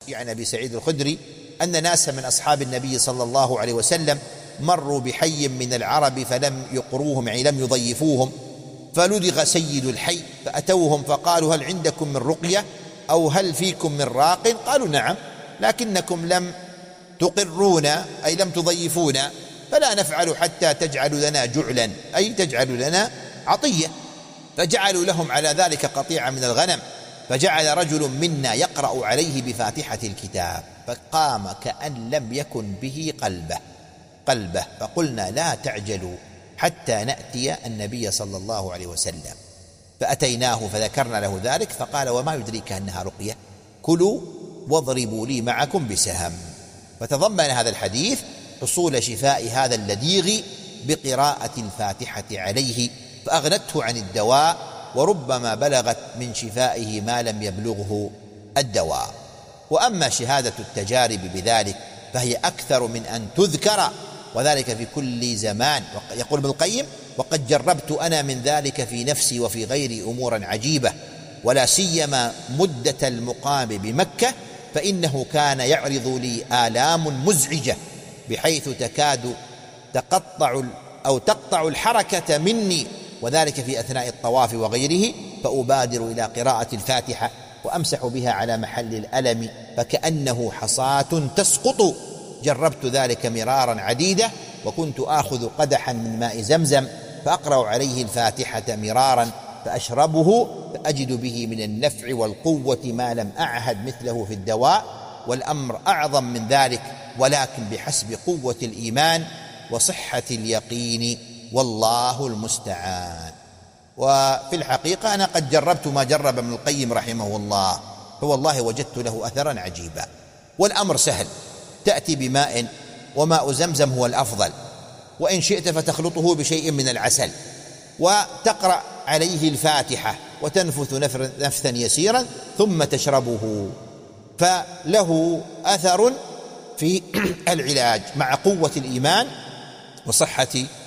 عن أبي سعيد الخدري أن ناسا من أصحاب النبي صلى الله عليه وسلم مروا بحي من العرب فلم يقروهم، يعني لم يضيفوهم، فلدغ سيد الحي فأتوهم فقالوا: هل عندكم من رقية أو هل فيكم من راق؟ قالوا: نعم، لكنكم لم تقرونا، أي لم تضيفونا، فلا نفعل حتى تجعلوا لنا جعلا، أي تجعلوا لنا عطية. فجعلوا لهم على ذلك قطيعة من الغنم، فجعل رجل منا يقرأ عليه بفاتحة الكتاب، فقام كأن لم يكن به قلبه، فقلنا: لا تعجلوا حتى نأتي النبي صلى الله عليه وسلم. فأتيناه فذكرنا له ذلك، فقال: وما يدريك أنها رقية؟ كلوا واضربوا لي معكم بسهم. فتضمن هذا الحديث حصول شفاء هذا اللديغ بقراءة الفاتحة عليه، فأغنته عن الدواء، وربما بلغت من شفائه ما لم يبلغه الدواء. وأما شهادة التجارب بذلك فهي أكثر من أن تذكر، وذلك في كل زمان. يقول ابن القيم: وقد جربت أنا من ذلك في نفسي وفي غيري أمورا عجيبة، ولا سيما مدة المقام بمكة، فإنه كان يعرض لي آلام مزعجة بحيث تكاد تقطع الحركة مني، وذلك في أثناء الطواف وغيره، فأبادر إلى قراءة الفاتحة وأمسح بها على محل الألم فكأنه حصاة تسقط. جربت ذلك مرارا عديدة، وكنت آخذ قدحا من ماء زمزم فأقرأ عليه الفاتحة مرارا فأشربه، فأجد به من النفع والقوة ما لم أعهد مثله في الدواء، والأمر أعظم من ذلك، ولكن بحسب قوة الإيمان وصحة اليقين، والله المستعان. وفي الحقيقة أنا قد جربت ما جرب ابن القيم رحمه الله، فوالله وجدت له أثرا عجيبا. والأمر سهل، تأتي بماء، وماء زمزم هو الأفضل، وإن شئت فتخلطه بشيء من العسل، وتقرأ عليه الفاتحة وتنفث نفثا يسيرا ثم تشربه، فله أثر في العلاج مع قوة الإيمان وصحة